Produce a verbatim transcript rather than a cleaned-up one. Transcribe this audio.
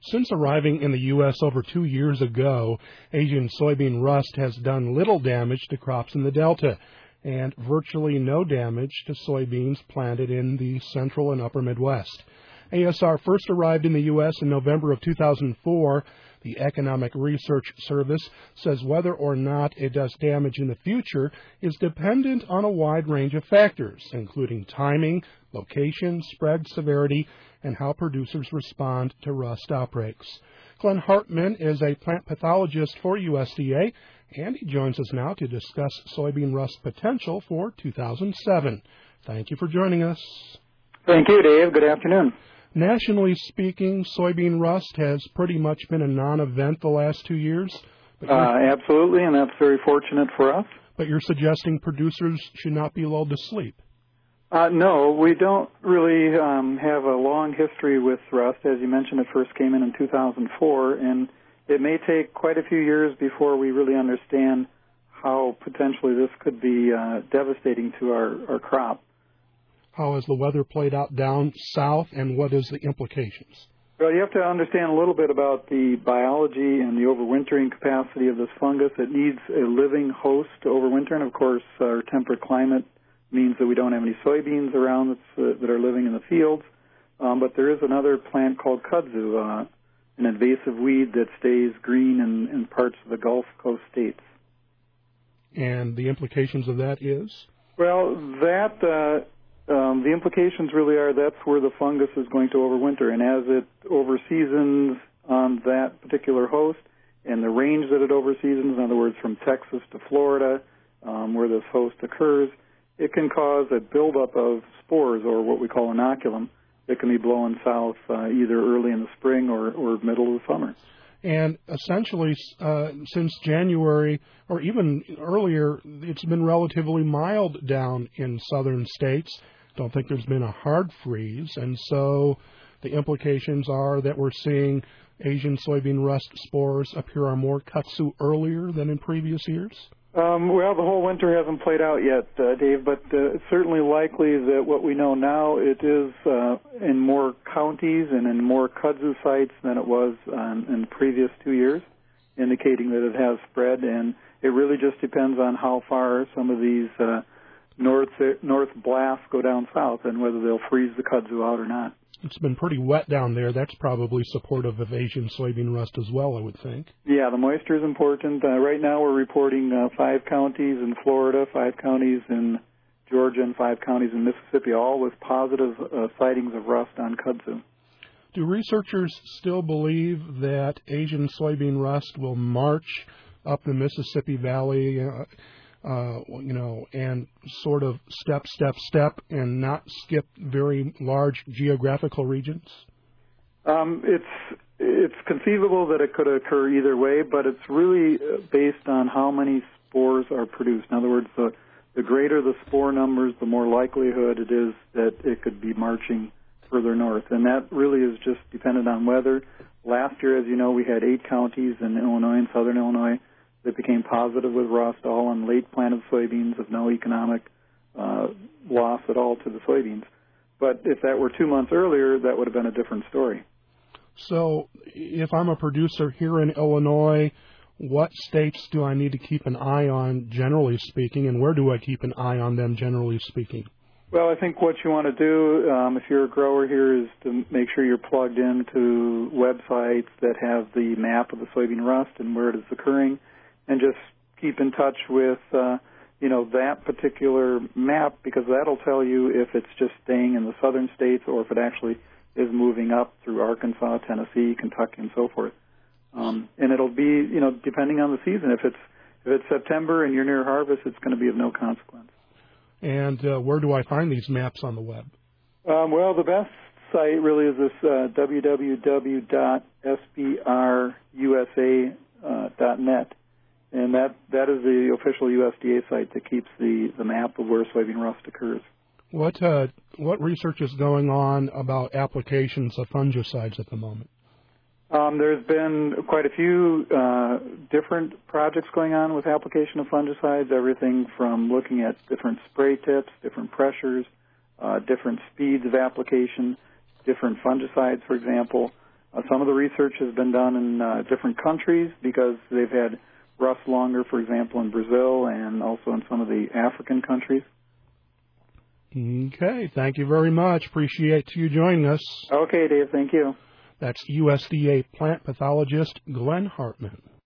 Since arriving in the U S over two years ago, Asian soybean rust has done little damage to crops in the Delta and virtually no damage to soybeans planted in the central and upper Midwest. A S R first arrived in the U S in November of two thousand four. The Economic Research Service says whether or not it does damage in the future is dependent on a wide range of factors, including timing, location, spread severity, and how producers respond to rust outbreaks. Glenn Hartman is a plant pathologist for U S D A, and he joins us now to discuss soybean rust potential for two thousand seven. Thank you for joining us. Thank you, Dave. Good afternoon. Nationally speaking, soybean rust has pretty much been a non-event the last two years. Uh, absolutely, and that's very fortunate for us. But you're suggesting producers should not be lulled to sleep. Uh, no, we don't really um, have a long history with rust. As you mentioned, it first came in in two thousand four, and it may take quite a few years before we really understand how potentially this could be uh, devastating to our, our crop. How has the weather played out down south, and what is the implications? Well, you have to understand a little bit about the biology and the overwintering capacity of this fungus. It needs a living host to overwinter, and of course, our temperate climate means that we don't have any soybeans around that's, uh, that are living in the fields. Um, but there is another plant called kudzu, uh, an invasive weed that stays green in, in parts of the Gulf Coast states. And the implications of that is? Well, that... Uh, Um, the implications really are that's where the fungus is going to overwinter, and as it overseasons on that particular host and the range that it overseasons, in other words, from Texas to Florida, um, where this host occurs, it can cause a buildup of spores, or what we call inoculum, that can be blowing south uh, either early in the spring or, or middle of the summer. And essentially, uh, since January, or even earlier, it's been relatively mild down in southern states. Don't think there's been a hard freeze, and so the implications are that we're seeing Asian soybean rust spores appear on more kudzu earlier than in previous years? Um, well, the whole winter hasn't played out yet, uh, Dave, but uh, it's certainly likely that what we know now, it is uh, in more counties and in more kudzu sites than it was um, in the previous two years, indicating that it has spread, and it really just depends on how far some of these uh, north north blasts go down south and whether they'll freeze the kudzu out or not. It's been pretty wet down there. That's probably supportive of Asian soybean rust as well, I would think. Yeah, the moisture is important. Uh, right now we're reporting uh, five counties in Florida, five counties in Georgia, and five counties in Mississippi, all with positive uh, sightings of rust on kudzu. Do researchers still believe that Asian soybean rust will march up the Mississippi Valley, uh, uh, you know, and sort of step, step, step, and not skip very large geographical regions? Um, it's it's conceivable that it could occur either way, but it's really based on how many spores are produced. In other words, the, the greater the spore numbers, the more likelihood it is that it could be marching further north. And that really is just dependent on weather. Last year, as you know, we had eight counties in Illinois and southern Illinois that became positive with rust, all on late planted soybeans of no economic uh, loss at all to the soybeans. But if that were two months earlier, that would have been a different story. So if I'm a producer here in Illinois, what states do I need to keep an eye on, generally speaking, and where do I keep an eye on them, generally speaking? Well, I think what you want to do, um, if you're a grower here, is to make sure you're plugged into websites that have the map of the soybean rust and where it is occurring, and just keep in touch with, uh, you know, that particular map, because that'll tell you if it's just staying in the southern states or if it actually is moving up through Arkansas, Tennessee, Kentucky, and so forth. Um, and it'll be, you know, depending on the season. If it's if it's September and you're near harvest, it's going to be of no consequence. And uh, where do I find these maps on the web? Um, well, the best site really is this uh, w w w dot s b r u s a dot net. And that, that is the official U S D A site that keeps the, the map of where soybean rust occurs. What uh, what research is going on about applications of fungicides at the moment? Um, there's been quite a few uh, different projects going on with application of fungicides, everything from looking at different spray tips, different pressures, uh, different speeds of application, different fungicides, for example. Uh, some of the research has been done in uh, different countries because they've had rust longer, for example, in Brazil and also in some of the African countries. Okay, thank you very much. Appreciate you joining us. Okay, Dave, thank you. That's U S D A plant pathologist Glenn Hartman.